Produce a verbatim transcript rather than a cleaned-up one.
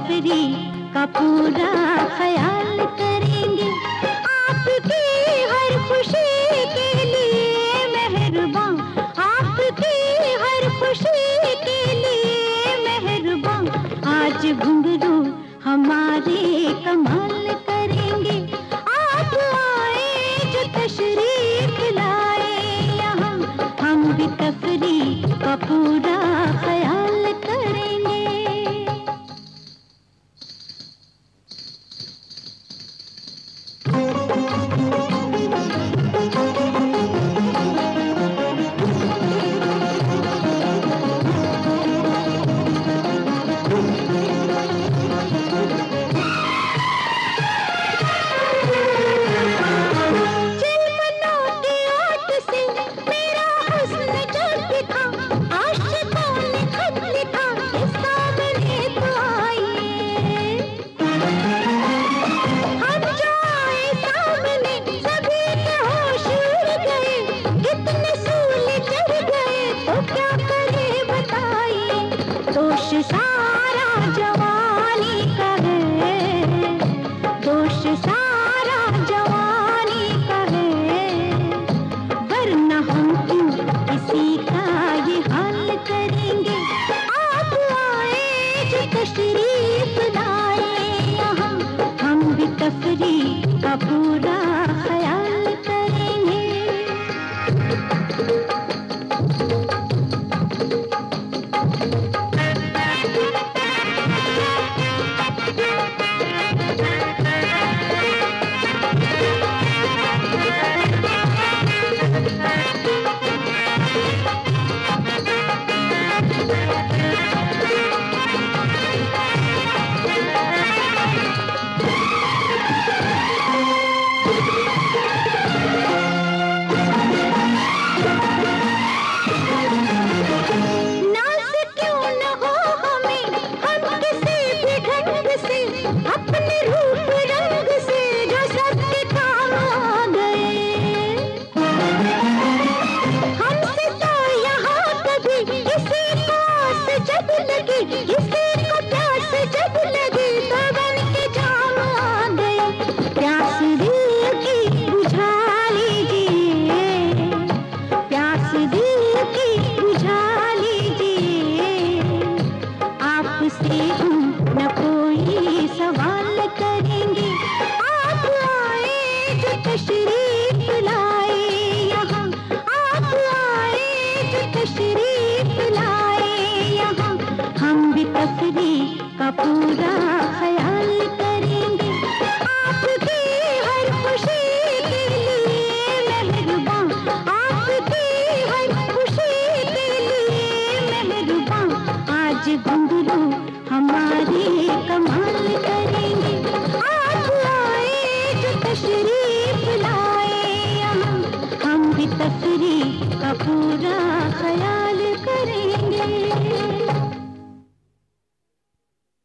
तफरी का पूरा ख्याल करेंगे। आपकी हर खुशी के लिए मेहरबान, आपकी हर खुशी के लिए मेहरबान। आज घुंघरू हमारे कमाल करेंगे। आप आए जो तशरीफ लाए यहाँ, हम भी तफरी का पूरा ख्याल करेंगे। दोष सारा जवानी का है, दोष सारा जवानी का है, वरना हम क्यों किसी का ये हाल करेंगे। आप आए जो तशरीफ लाए यहाँ, हम भी तफरी का पूरा ख्याल करेंगे। अपने रूप रंग से जो सबके काम आ गए, हमसे तो यहाँ कभी किसी को आस जब लगी, किसी को प्यास जब लगी तो बन के जाम आ गए। प्यास दिल की बुझा लीजिए, प्यास दिल की बुझा लीजिए, आपसे हम न कोई सवाल करेंगे। आप आए जो तशरीफ लाए यहाँ, आप आए जो तशरीफ लाए यहाँ, हम भी तफरी का पूरा ख्याल करेंगे। आपकी हर खुशी के लिए मेहरबान, आपकी हर खुशी के लिए मेहरबान। आज घुंघरू हमारे कमाल करेंगे। आप आए जो तशरीफ लाए यहाँ, हम भी तफरी का पूरा ख्याल करेंगे।